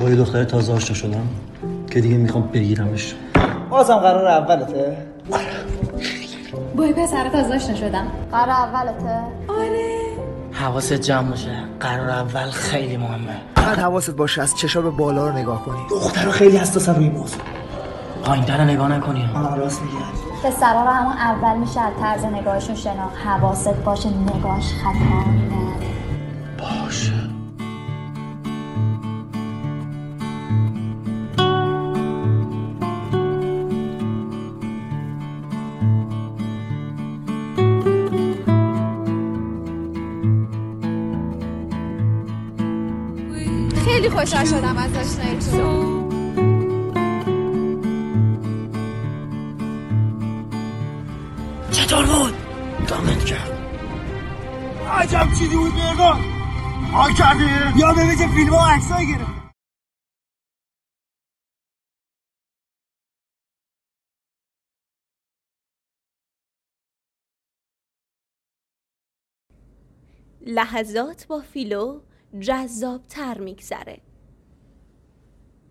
با یه دختر تازه آشنا شدم که دیگه میخوام بگیرمش. بازم قرار اولته؟ با یه پسر تازه آشنا شدم. قرار اولته؟ آره. حواست جمع باشه، قرار اول خیلی مهمه. بعد حواست باشه از چشا به بالا رو نگاه کنی. دخترها خیلی حساسن روی موضوع. پایین‌تر نگاه نکنی. راست میگی. پسرها رو همون اول میشه از طرز نگاهشون شناخت. حواست باشه نگاهش خطا نره. باشه. خیلی خوشحال شدم از آشناییتون. چطور بود؟ دامت کرد. عجب چیزی بود مردان. حال کردی؟ یا ببین چه فیلم ها عکسایی گرفت. لحظات با فیلو جذاب‌تر میگذره.